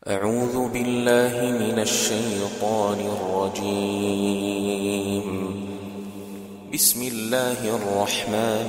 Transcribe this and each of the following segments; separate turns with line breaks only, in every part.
أعوذ بالله من الشيطان الرجيم. بسم الله الرحمن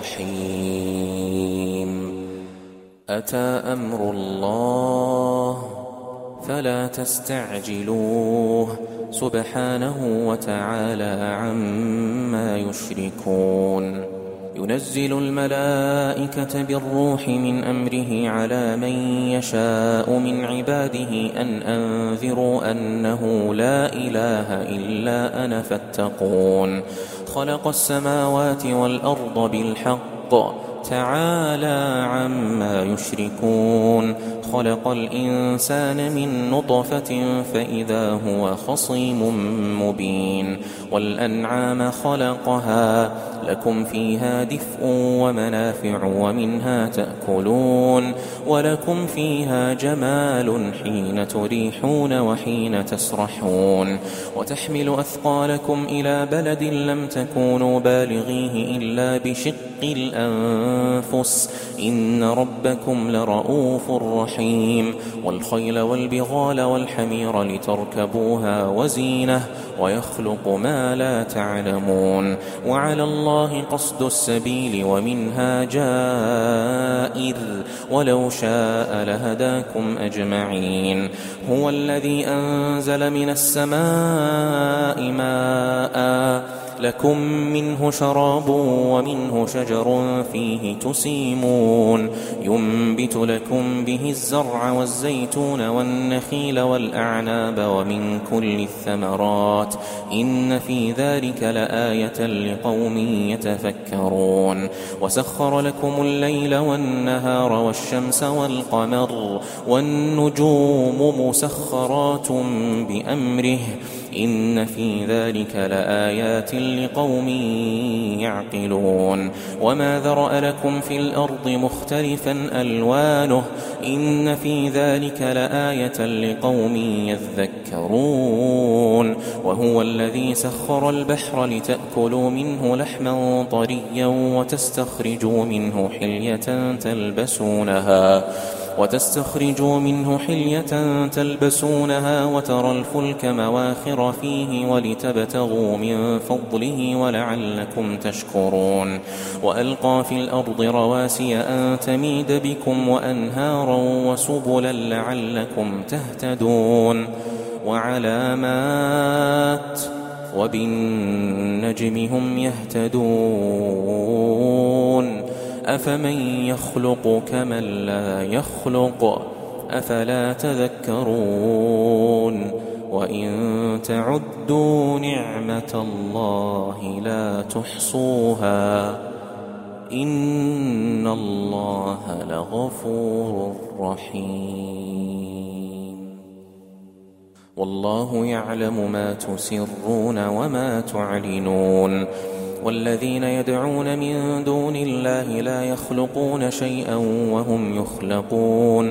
الرحيم. أتى أمر الله فلا تستعجلوه سبحانه وتعالى عما يشركون. ينزل الملائكة بالروح من أمره على من يشاء من عباده أن أنذروا أنه لا إله إلا أنا فاتقون. خلق السماوات والأرض بالحق تعالى عما يشركون. خلق الإنسان من نطفة فإذا هو خصيم مبين. والأنعام خلقها لكم فيها دفء ومنافع ومنها تأكلون ولكم فيها جمال حين تريحون وحين تسرحون. وتحمل أثقالكم إلى بلد لم تكونوا بالغيه إلا بشق الأنفس إن ربكم لرؤوف رحيم. والخيل والبغال والحمير لتركبوها وزينة ويخلق ما لا تعلمون. وعلى الله قصد السبيل ومنها جائر ولو شاء لهداكم أجمعين. هو الذي أنزل من السماء ماء لكم منه شراب ومنه شجر فيه تسيمون. ينبت لكم به الزرع والزيتون والنخيل والأعناب ومن كل الثمرات إن في ذلك لآية لقوم يتفكرون. وسخر لكم الليل والنهار والشمس والقمر والنجوم مسخرات بأمره إن في ذلك لآيات لقوم يعقلون. وما ذرأ لكم في الأرض مختلفا ألوانه إن في ذلك لآية لقوم يذكرون. وهو الذي سخر البحر لتأكلوا منه لحما طريا وتستخرجوا منه حلية تلبسونها وترى الفلك مواخر فيه ولتبتغوا من فضله ولعلكم تشكرون. وألقى في الأرض رواسي أن تميد بكم وأنهارا وسبلا لعلكم تهتدون. وعلامات وبالنجم هم يهتدون. أفمن يخلق كمن لا يخلق أفلا تذكرون. وإن تعدوا نعمة الله لا تحصوها إن الله لغفور رحيم. والله يعلم ما تسرون وما تعلنون. والذين يدعون من دون الله لا يخلقون شيئا وهم يخلقون.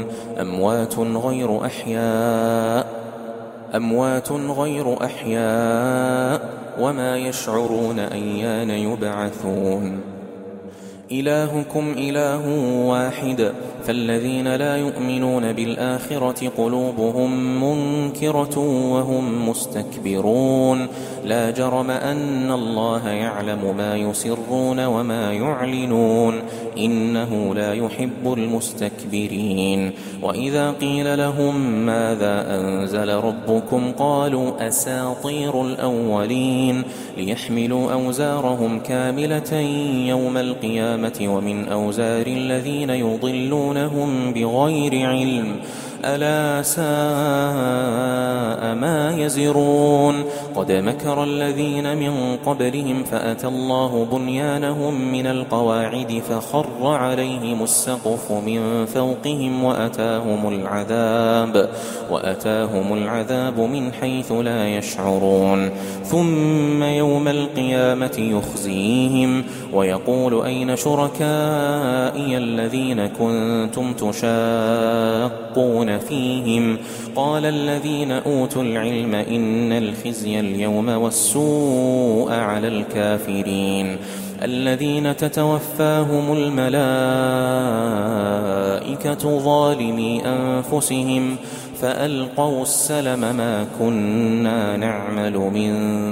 أموات غير أحياء وما يشعرون أيان يبعثون. إلهكم إله واحد فالذين لا يؤمنون بالآخرة قلوبهم منكرة وهم مستكبرون. لا جرم أن الله يعلم ما يسرون وما يعلنون إنه لا يحب المستكبرين. وإذا قيل لهم ماذا أنزل ربكم قالوا أساطير الأولين ليحملوا أوزارهم كاملة يوم القيامة ومن أوزار الذين يضلونهم بغير علم ألا ساء ما يزرون. قد مكر الذين من قبلهم فأتى الله بنيانهم من القواعد فخر عليهم السقف من فوقهم وأتاهم العذاب من حيث لا يشعرون. ثم يوم القيامة يخزيهم ويقول أين شركائي الذين كنتم تشاقون فيهم قال الذين أوتوا العلم إن الخزي اليوم والسوء على الكافرين الذين تتوفاهم الملائكة ظالمي أنفسهم فألقوا السلم ما كنا نعمل من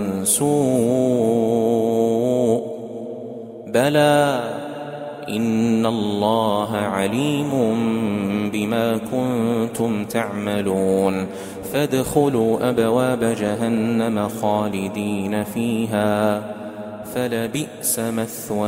سوء بلى إن الله عليم بما كنتم تعملون فادخلوا أبواب جهنم خالدين فيها فلبئس مثوى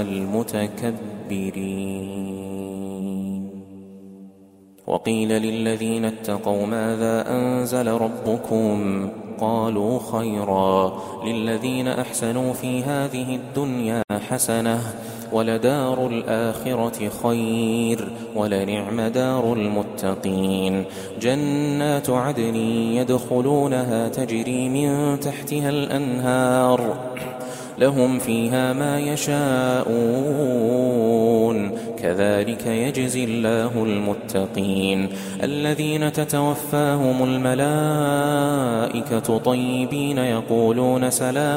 المتكبرين. وقيل للذين اتقوا ماذا أنزل ربكم قالوا خيرا للذين أحسنوا في هذه الدنيا حسنة ولدار الآخرة خير ولنعم دار المتقين جنات عدن يدخلونها تجري من تحتها الأنهار لهم فيها ما يشاءون كذلك يجزي الله المتقين الذين تتوفاهم الملائكة طيبين يقولون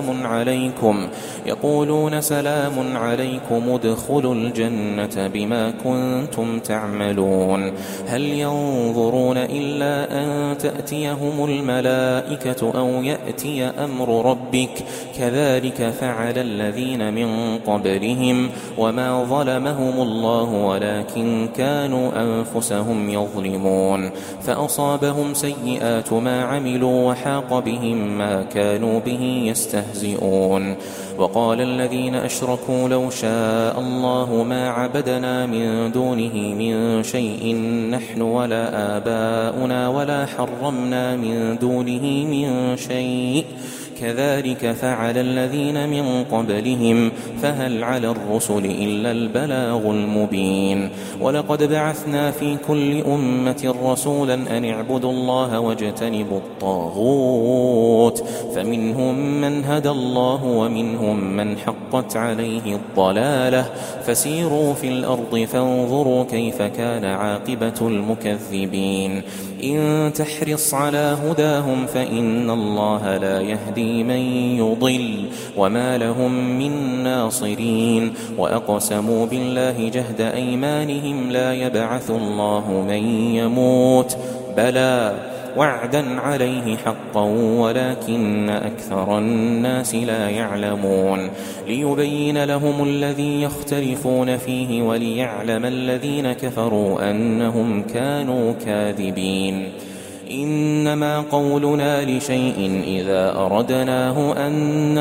سلام عليكم ادخلوا الجنة بما كنتم تعملون هل ينظرون إلا أن تأتيهم الملائكة أو يأتي أمر ربك كذلك فعل الذين من قبلهم وما ظلمهم الله ولكن كانوا أنفسهم يظلمون فأصابهم سيئات ما عملوا وحاق بهم ما كانوا به يستهزئون وقال الذين أشركوا لو شاء الله ما عبدنا من دونه من شيء نحن ولا آباؤنا ولا حرمنا من دونه من شيء كذلك فعل الذين من قبلهم فهل على الرسل إلا البلاغ المبين ولقد بعثنا في كل أمة رسولا أن اعبدوا الله واجتنبوا الطاغوت فمنهم من هدى الله ومنهم من حقت عليه الضلالة فسيروا في الأرض فانظروا كيف كان عاقبة المكذبين إن تحرص على هداهم فإن الله لا يهدي من يضل وما لهم من ناصرين وأقسموا بالله جهد أيمانهم لا يبعث الله من يموت بلى وعدا عليه حقا ولكن أكثر الناس لا يعلمون ليبين لهم الذي يختلفون فيه وليعلم الذين كفروا أنهم كانوا كاذبين إنما قولنا لشيء إذا أردناه أن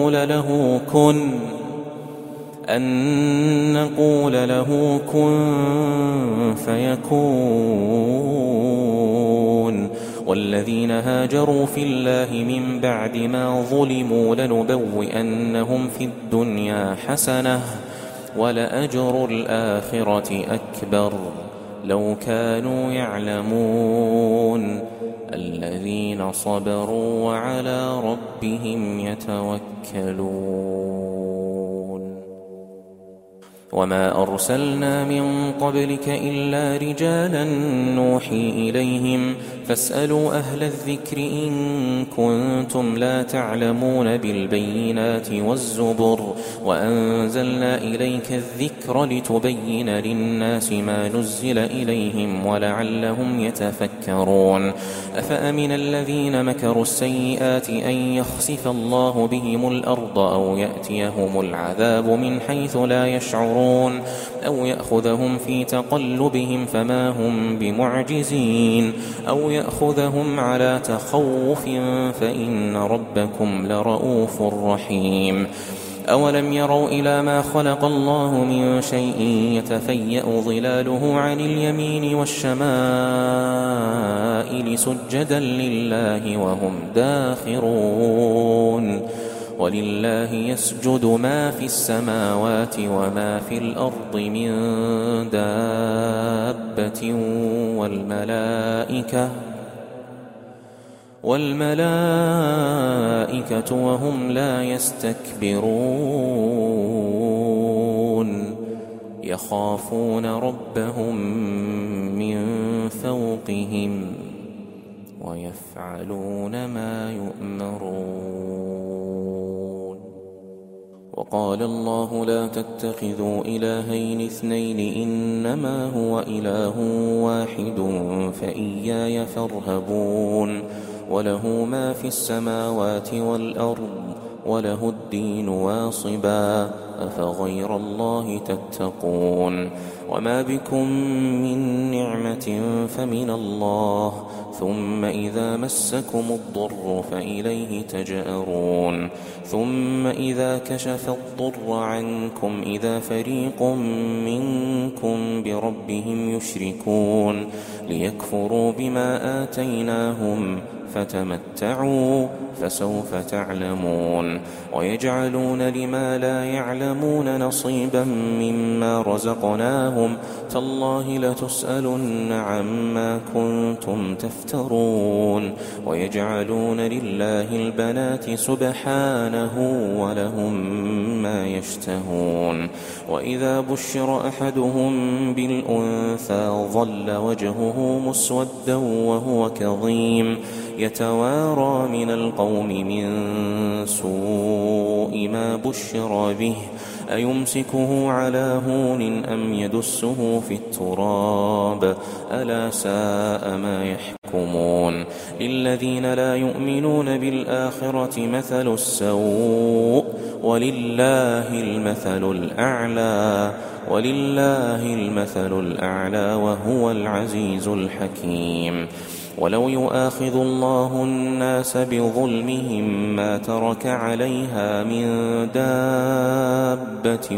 نقول له كن فيكون والذين هاجروا في الله من بعد ما ظلموا لنبوئنهم في الدنيا حسنة ولأجر الآخرة أكبر لو كانوا يعلمون الذين صبروا وعلى ربهم يتوكلون وما أرسلنا من قبلك إلا رجالا نوحي إليهم فاسألوا أهل الذكر إن كنتم لا تعلمون بالبينات والزبر وأنزلنا إليك الذكر لتبين للناس ما نزل إليهم ولعلهم يتفكرون أفأمن الذين مكروا السيئات أن يخسف الله بهم الأرض أو يأتيهم العذاب من حيث لا يشعرون أو يأخذهم في تقلبهم فما هم بمعجزين أو يأخذهم على تخوف فإن ربكم لرؤوف رحيم أولم يروا إلى ما خلق الله من شيء يتفيأ ظلاله عن اليمين والشمائل سجدا لله وهم داخرون ولله يسجد ما في السماوات وما في الأرض من دابة والملائكة وهم لا يستكبرون يخافون ربهم من فوقهم ويفعلون ما يؤمرون وقال الله لا تتخذوا إلهين اثنين إنما هو إله واحد فإياي فارهبون وله ما في السماوات والأرض وله الدين واصبا أفغير الله تتقون وما بكم من نعمة فمن الله ثم إذا مسكم الضر فإليه تجأرون ثم إذا كشف الضر عنكم إذا فريق منكم بربهم يشركون ليكفروا بما آتيناهم فتمتعوا فسوف تعلمون ويجعلون لما لا يعلمون نصيبا مما رزقناهم تالله لتسألن عما كنتم تفترون ويجعلون لله البنات سبحانه ولهم ما يشتهون وإذا بشر أحدهم بالأنثى ظل وجهه مسودا وهو كظيم يتوارى من القوم من سوء ما بشر به أيمسكه على هون أم يدسه في التراب ألا ساء ما يحكمون للذين لا يؤمنون بالآخرة مثل السوء ولله المثل الأعلى وهو العزيز الحكيم ولو يؤاخذ الله الناس بظلمهم ما ترك عليها من دابة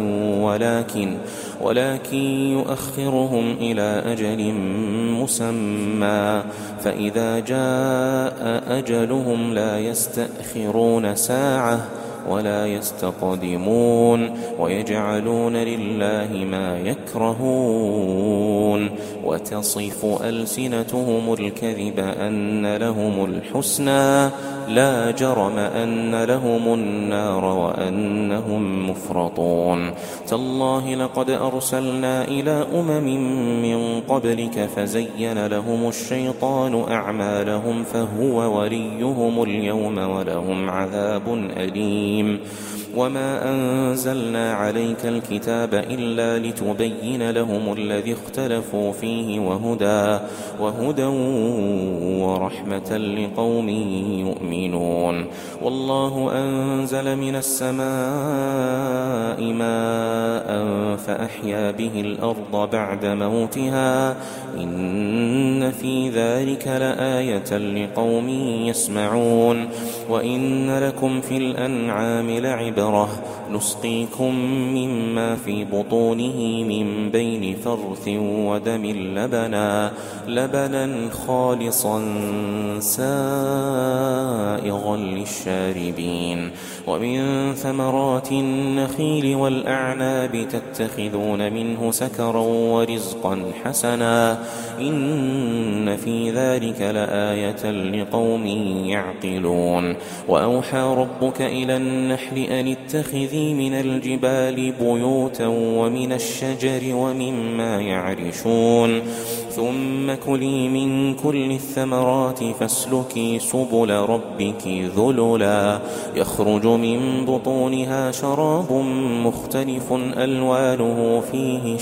ولكن يؤخرهم إلى أجل مسمى فإذا جاء أجلهم لا يستأخرون ساعة ولا يستقدمون ويجعلون لله ما يكرهون وتصف ألسنتهم الكذب أن لهم الحسنى لا جرم أن لهم النار وأنهم مفرطون تالله لقد أرسلنا إلى من قبلك فزين لهم الشيطان أعمالهم فهو وليهم اليوم ولهم عذاب أليم وما أنزلنا عليك الكتاب إلا لتبين لهم الذي اختلفوا فيه وهدى ورحمة لقوم يؤمنون والله أنزل من السماء ماء فأحيا به الأرض بعد موتها إن في ذلك لآية لقوم يسمعون وإن لكم في الأنعام لعبرة نسقيكم مما في بطونه من بين فرث ودم لبنا خالصا سائغا للشاربين ومن ثمرات النخيل والأعناب تتخذون منه سكرا ورزقا حسنا إن في ذلك لآية لقوم يعقلون وأوحى ربك إلى النحل أن اتخذي من الجبال بيوتا ومن الشجر ومما يعرشون ثم كلي من كل الثمرات فاسلكي سبل ربك ذللا يخرج من بطونها شراب مختلف ألوانه فيه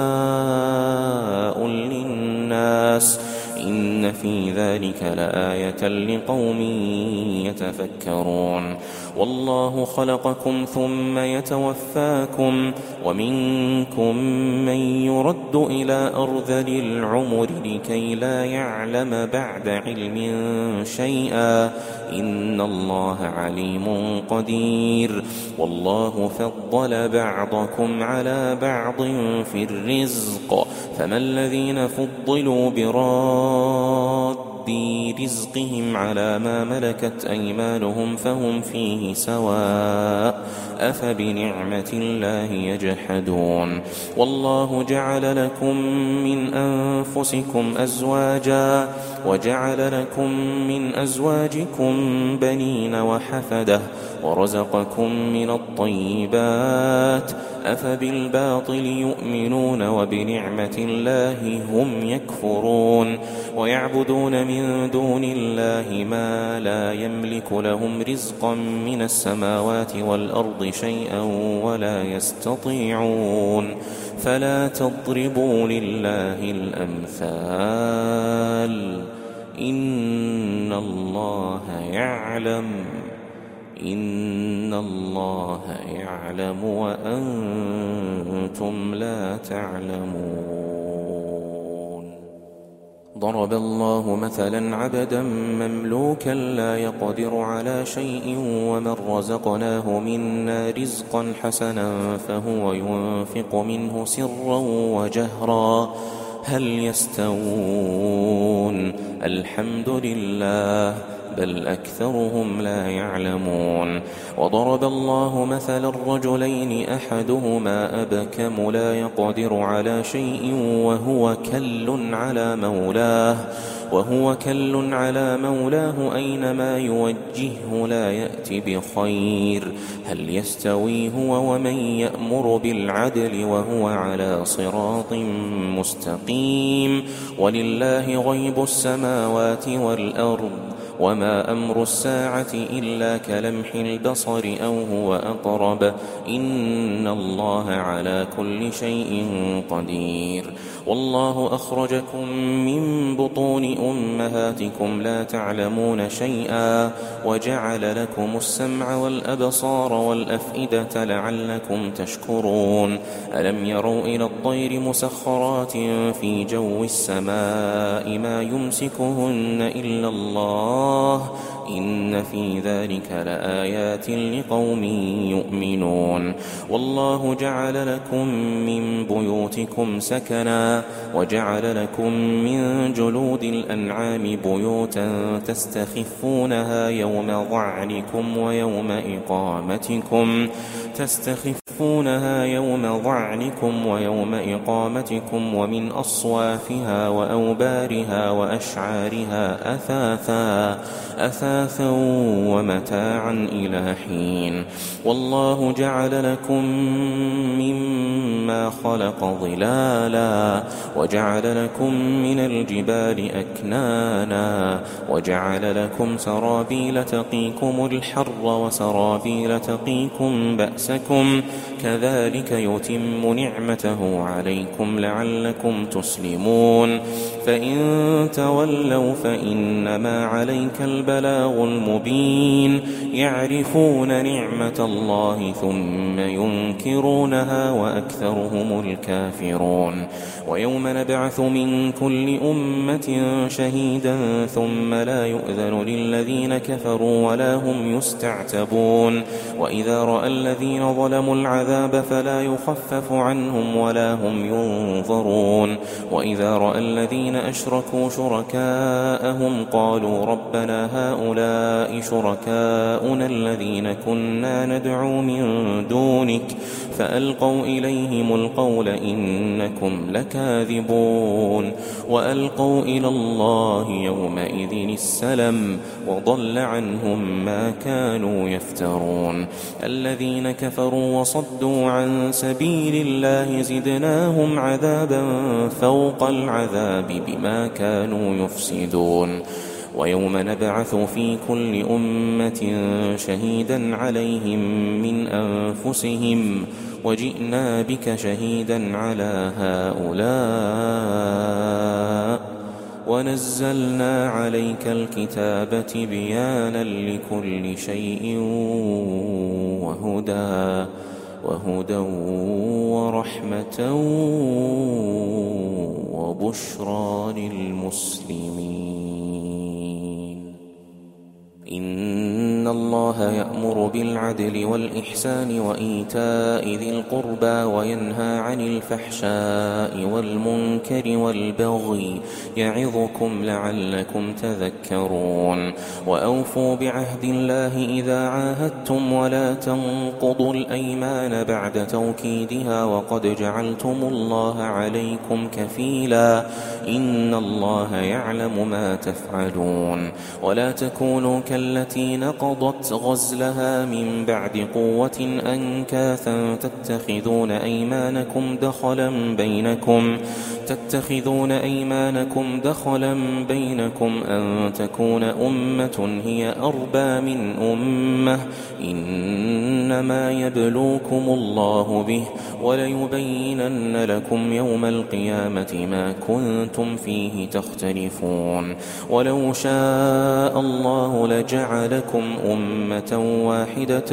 شفاء للناس إن في ذلك لآية لقوم يتفكرون والله خلقكم ثم يتوفاكم ومنكم من يرد إلى أرذل العمر لكي لا يعلم بعد علم شيئا إن الله عليم قدير والله فضل بعضكم على بعض في الرزق فما الذين فضلوا براد رزقهم على ما ملكت أيمانهم فهم فيه سواء أفبنعمة الله يجحدون والله جعل لكم من أنفسكم أزواجا وجعل لكم من أزواجكم بنين وحفدة ورزقكم من الطيبات أفبالباطل يؤمنون وبنعمة الله هم يكفرون ويعبدون من دون الله ما لا يملك لهم رزقا من السماوات والأرض شيئا ولا يستطيعون فلا تضربوا لله الأمثال إن الله يعلم وأنتم لا تعلمون. ضرب الله مثلا عبدا مملوكا لا يقدر على شيء ومن رزقناه منا رزقا حسنا فهو ينفق منه سرا وجهرا هل يستوون الحمد لله بل أكثرهم لا يعلمون. وضرب الله مثلا الرجلين أحدهما أبكم لا يقدر على شيء وهو كل على مولاه أينما يوجهه لا يأتي بخير هل يستوي هو ومن يأمر بالعدل وهو على صراط مستقيم. ولله غيب السماوات والأرض وما أمر الساعة إلا كلمح البصر أو هو أقرب إن الله على كل شيء قدير. والله أخرجكم من بطون أمهاتكم لا تعلمون شيئا وجعل لكم السمع والأبصار والأفئدة لعلكم تشكرون. ألم يروا إلى الطير مسخرات في جو السماء ما يمسكهن إلا الله إن في ذلك لآيات لقوم يؤمنون. والله جعل لكم من بيوتكم سكنا وجعل لكم من جلود الأنعام بيوتا تستخفونها يوم ضعنكم ويوم إقامتكم ومن أصوافها وأوبارها وأشعارها أثاثا ومتاعا إلى حين. والله جعل لكم مما خلق ظلالا وجعل لكم من الجبال أكنانا وجعل لكم سرابيل تقيكم الحر وسرابيل تقيكم بأسكم كذلك يتم نعمته عليكم لعلكم تسلمون. فإن تولوا فإنما عليك البلاغ المبين يعرفون نعمة الله ثم ينكرونها وأكثرهم الكافرون. ويوم نبعث من كل أمة شهيدا ثم لا يؤذن للذين كفروا ولا هم يستعتبون. وإذا رأى الذين ظلموا العذاب فلا يخفف عنهم ولا هم ينظرون. وإذا رأى الذين أشركوا شركاءهم قالوا ربنا هؤلاء شركاؤنا الذين كنا ندعو من دونك فألقوا إليهم القول إنكم لكاذبون. وألقوا إلى الله يومئذ السلم وضل عنهم ما كانوا يفترون. الذين كفروا وصدوا عن سبيل الله زدناهم عذابا فوق العذاب بما كانوا يفسدون. ويوم نبعث في كل أمة شهيدا عليهم من أنفسهم وجئنا بك شهيدا على هؤلاء ونزلنا عليك الكتاب تبيانا لكل شيء وهدى ورحمة وبشرى للمسلمين. إن الله يأمر بالعدل والإحسان وإيتاء ذي القربى وينهى عن الفحشاء والمنكر والبغي يعظكم لعلكم تذكرون. وأوفوا بعهد الله إذا عاهدتم ولا تنقضوا الأيمان بعد توكيدها وقد جعلتم الله عليكم كفيلا إن الله يعلم ما تفعلون. ولا تكونوا كالتي نقضت غزلها من بعد قوة أنكاثا تتخذون أيمانكم تتخذون أيمانكم دخلا بينكم أن تكون أمة هي أربى من أمة إنما يبلوكم الله به وليبينن لكم يوم القيامة ما كنتم فيه تختلفون ولو شاء الله لجعلكم أمة واحدة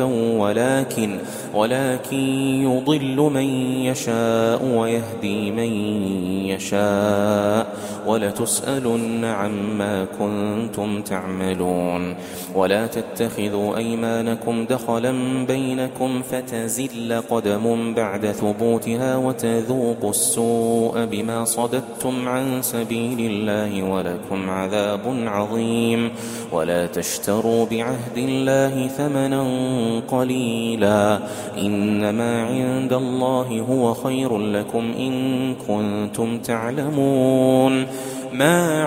ولكن يضل من يشاء ويهدي من يشاء ولتسألن عما كنتم تعملون ولا تتخذوا أيمانكم دخلا بينكم فتزل قدم بعد ثبوتها وتذوقوا السوء بما صددتم عن سبيل الله ولكم عذاب عظيم ولا تشتروا بعهد الله ثمنا قليلا إنما عند الله هو خير لكم إن كنتم تعلمون ما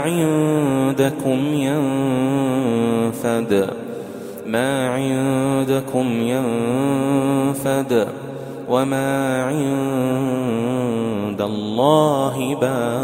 عندكم ينفد وما عند الله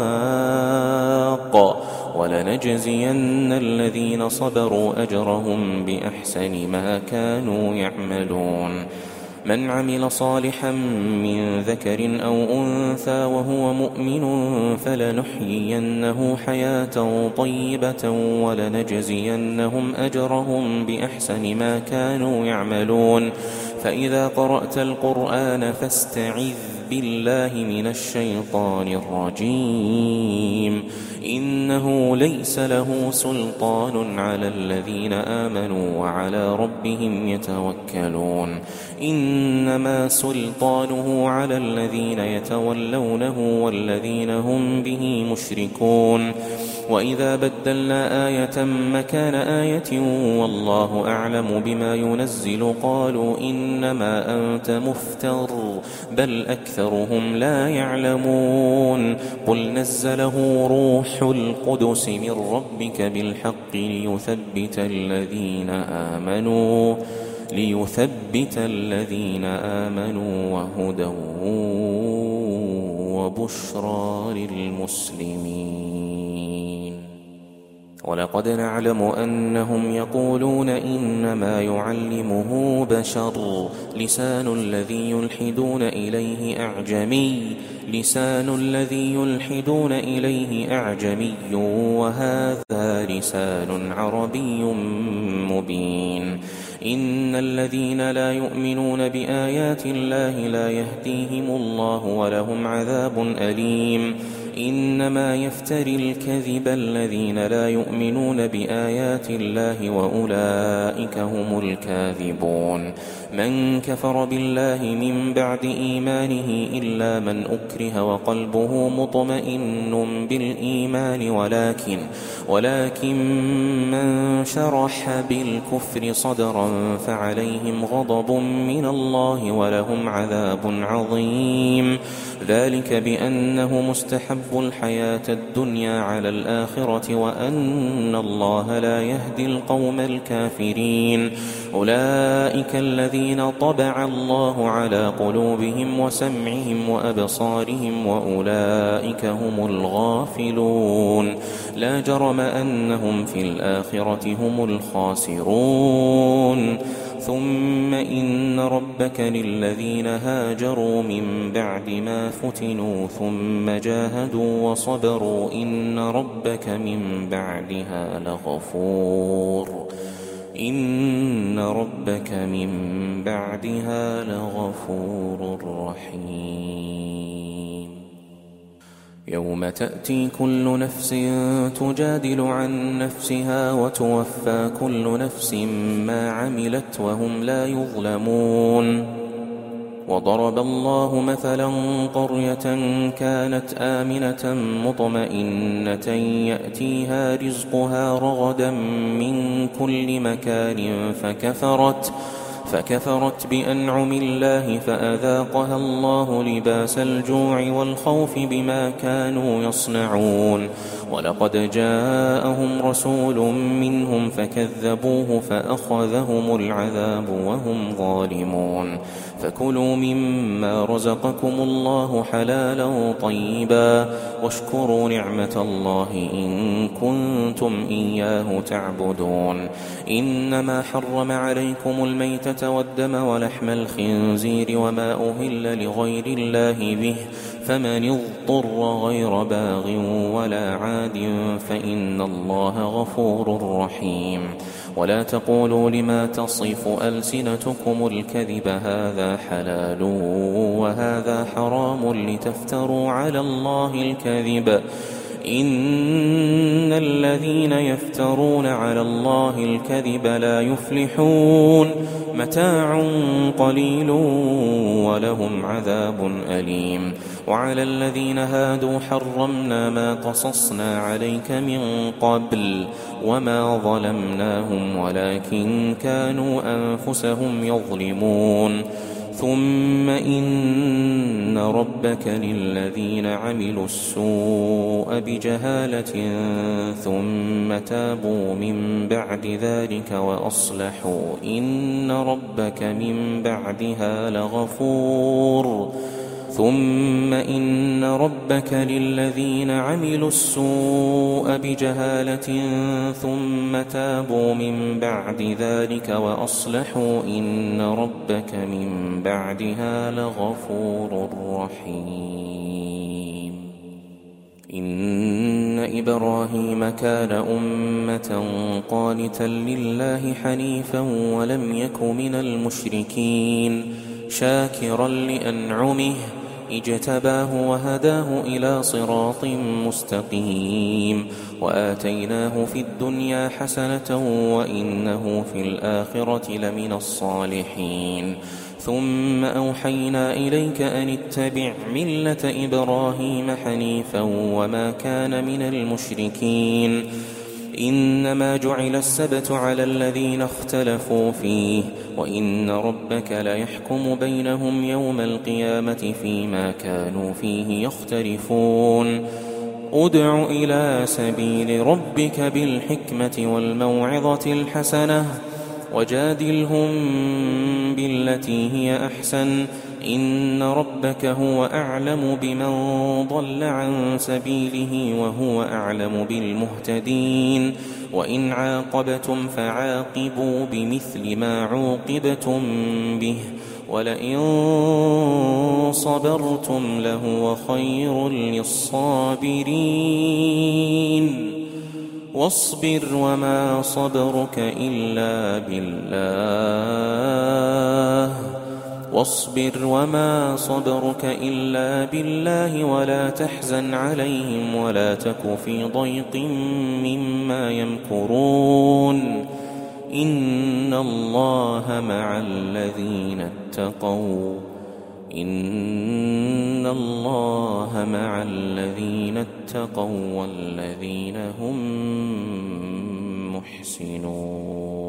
باق ولنجزين الذين صبروا أجرهم بأحسن ما كانوا يعملون من عمل صالحا من ذكر أو أنثى وهو مؤمن فلنحيينه حياة طيبة ولنجزينهم أجرهم بأحسن ما كانوا يعملون فإذا قرأت القرآن فاستعذ بالله من الشيطان الرجيم إنه ليس له سلطان على الذين آمنوا وعلى ربهم يتوكلون إنما سلطانه على الذين يتولونه والذين هم به مشركون وإذا بدلنا آية مكان آية والله أعلم بما ينزل قالوا إنما أنت مفتر بل أكثرهم لا يعلمون قل نزله روح القدس من ربك بالحق ليثبت الذين آمنوا وهدى وبشرى للمسلمين ولقد نعلم أنهم يقولون إنما يعلمه بشر لسان الذي يلحدون إليه أعجمي وهذا لسان عربي مبين إن الذين لا يؤمنون بآيات الله لا يهديهم الله ولهم عذاب أليم إنما يفتري الكذب الذين لا يؤمنون بآيات الله وأولئك هم الكاذبون من كفر بالله من بعد إيمانه إلا من أكره وقلبه مطمئن بالإيمان ولكن من شرح بالكفر صدرا فعليهم غضب من الله ولهم عذاب عظيم ذلك بأنه مستحب الحياة الدنيا على الآخرة وأن الله لا يهدي القوم الكافرين أولئك الذين طبع الله على قلوبهم وسمعهم وأبصارهم وأولئك هم الغافلون لا جرم أنهم في الآخرة هم الخاسرون ثم إن ربك للذين هاجروا من بعد ما فتنوا ثم جاهدوا وصبروا إن ربك من بعدها لغفور رحيم يوم تأتي كل نفس تجادل عن نفسها وتوفى كل نفس ما عملت وهم لا يظلمون وضرب الله مثلا قرية كانت آمنة مطمئنة يأتيها رزقها رغدا من كل مكان فكفرت بأنعم الله فأذاقها الله لباس الجوع والخوف بما كانوا يصنعون ولقد جاءهم رسول منهم فكذبوه فأخذهم العذاب وهم ظالمون فكلوا مما رزقكم الله حلالا طيبا واشكروا نعمة الله إن كنتم إياه تعبدون إنما حرم عليكم الميتة والدم ولحم الخنزير وما أهل لغير الله به فمن اضطر غير باغ ولا عاد فإن الله غفور رحيم ولا تقولوا لما تصف ألسنتكم الكذب هذا حلال وهذا حرام لتفتروا على الله الكذب إن الذين يفترون على الله الكذب لا يفلحون متاع قليل ولهم عذاب أليم وعلى الذين هادوا حرمنا ما قصصنا عليك من قبل وما ظلمناهم ولكن كانوا أنفسهم يظلمون ثم إن ربك للذين عملوا السوء بجهالة ثم تابوا من بعد ذلك وأصلحوا إن ربك من بعدها لغفور ثم إن ربك للذين عملوا السوء بجهالة ثم تابوا من بعد ذلك وأصلحوا إن ربك من بعدها لغفور رحيم إن إبراهيم كان أمة قانتا لله حنيفا ولم يك من المشركين شاكرا لأنعمه اجتباه وهداه إلى صراط مستقيم وآتيناه في الدنيا حسنة وإنه في الآخرة لمن الصالحين ثم أوحينا إليك أن اتبع ملة إبراهيم حنيفا وما كان من المشركين إنما جعل السبت على الذين اختلفوا فيه وإن ربك ليحكم بينهم يوم القيامة فيما كانوا فيه يختلفون ادع إلى سبيل ربك بالحكمة والموعظة الحسنة وجادلهم بالتي هي أحسن إن ربك هو أعلم بمن ضل عن سبيله وهو أعلم بالمهتدين وإن عاقبتم فعاقبوا بمثل ما عوقبتم به ولئن صبرتم لهو خير للصابرين واصبر وما صبرك إلا بالله ولا تحزن عليهم ولا تك في ضيق مما يمكرون إن الله مع الذين اتقوا والذين هم محسنون.